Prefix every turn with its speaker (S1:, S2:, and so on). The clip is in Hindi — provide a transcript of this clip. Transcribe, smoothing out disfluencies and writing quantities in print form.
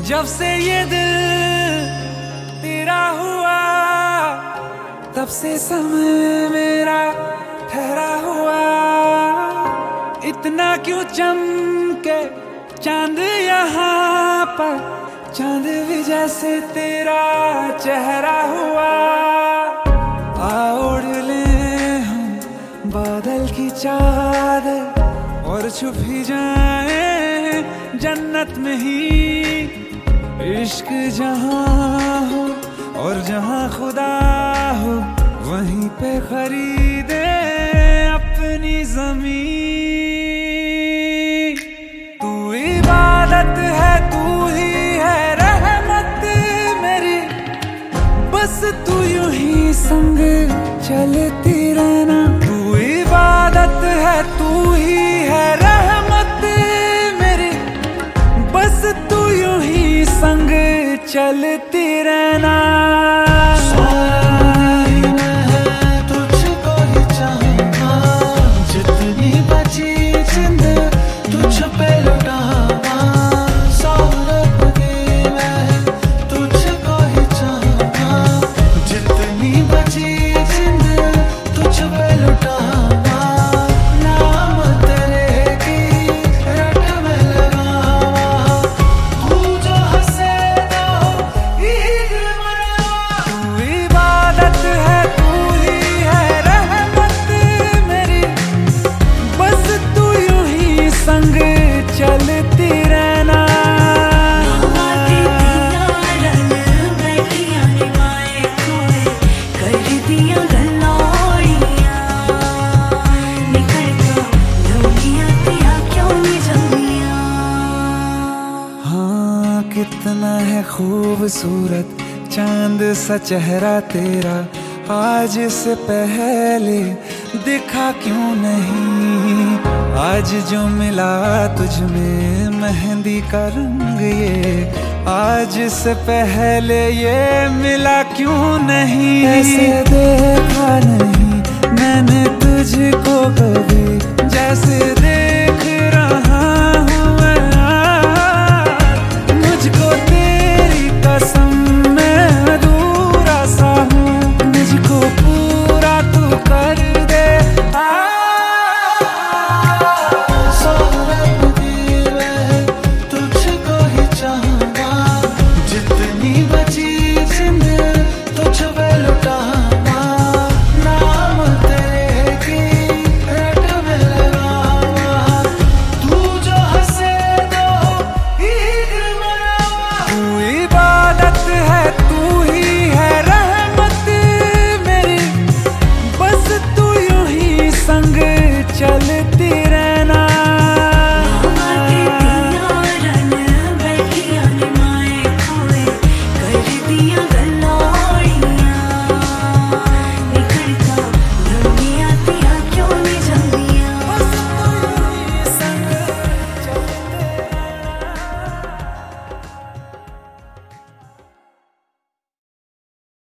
S1: जब से ये दिल तेरा हुआ, तब से समय मेरा ठहरा हुआ। इतना क्यों चमके चांद यहाँ पर, चांद भी जैसे तेरा चेहरा हुआ। आ ओढ़ ले हम बादल की चादर और छुप ही जाए जन्नत में ही। इश्क जहाँ हो और जहाँ खुदा हो, वहीं पे खरीदे अपनी जमीन। तू इबादत है, तू ही है रहमत मेरी, बस तू यूं ही संग चलती रहना। तू इबादत है, तू ही है रहमत मेरी, बस तू यूं ही संग चलती रहना। कितना है खूबसूरत चांद सा चेहरा तेरा, आज से पहले दिखा क्यों नहीं। आज जो मिला तुझ में मेहंदी का रंग, ये आज से पहले ये मिला क्यों नहीं। ऐसे देखा नहीं मैंने तुझको कभी, जैसे